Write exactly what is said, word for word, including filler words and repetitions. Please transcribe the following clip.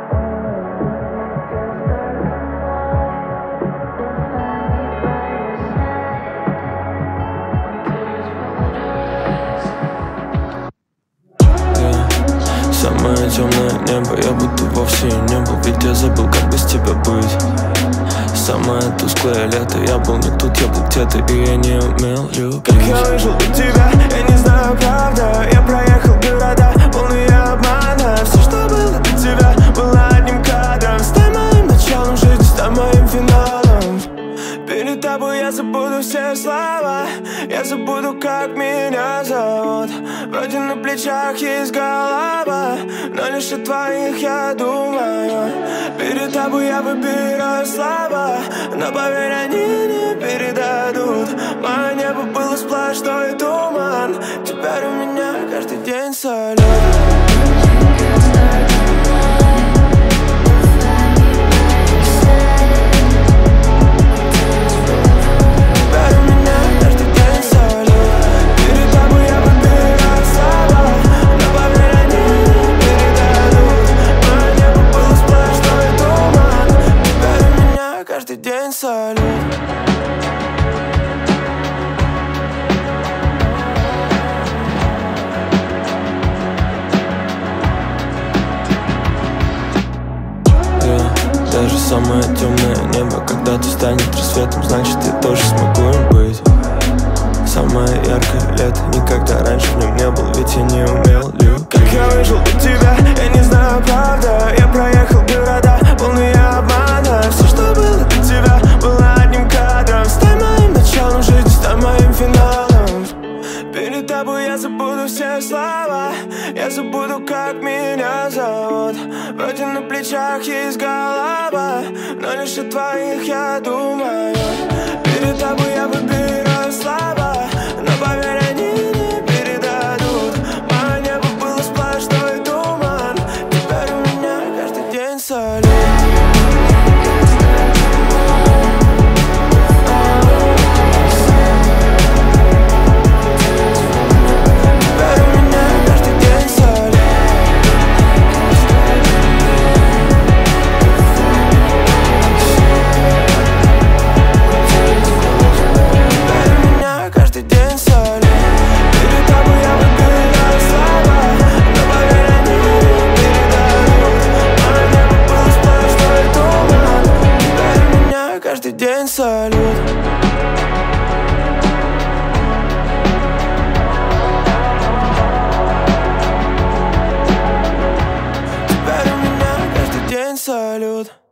Самое темное небо, я будто вовсе и не был, ведь я забыл, как без тебя быть. Самое тусклое лето, я был не тут, я был где-то, и я не умел любить. Как я выжил без тебя, я не знаю, правда. Я проехал города, полные обмана. Все, что было до тебя, было одним кадром. Стань моим началом жизни, стань моим финалом. Перед тобой я забуду все слова, я забуду, как меня зовут. Вроде на плечах есть голова, но лишь о твоих я думаю. Перед тобой я выбираю слова, но поверь, они не передадут. Мое небо было сплошной туман, теперь у меня каждый день салют. Каждый день салют. Yeah, даже самое темное небо когда-то станет рассветом, значит, я тоже смогу им быть. Самое яркое лето, никогда раньше в нем не был, ведь я не умел любить. Как я выжил без тебя, я не знаю, правда. Я проехал города, полные обмана. Все, что было до тебя, было одним кадром. Стань моим началом жизни, стань моим финалом. Перед тобой я забуду все слова, я забуду, как меня зовут. Вроде на плечах есть голова, но лишь о твоих я думаю. Перед тобой я выбираю слова, но поверь, они не передадут. Мое небо было сплошной туман, теперь у меня каждый день салют. Каждый день салют. Теперь у меня каждый день салют.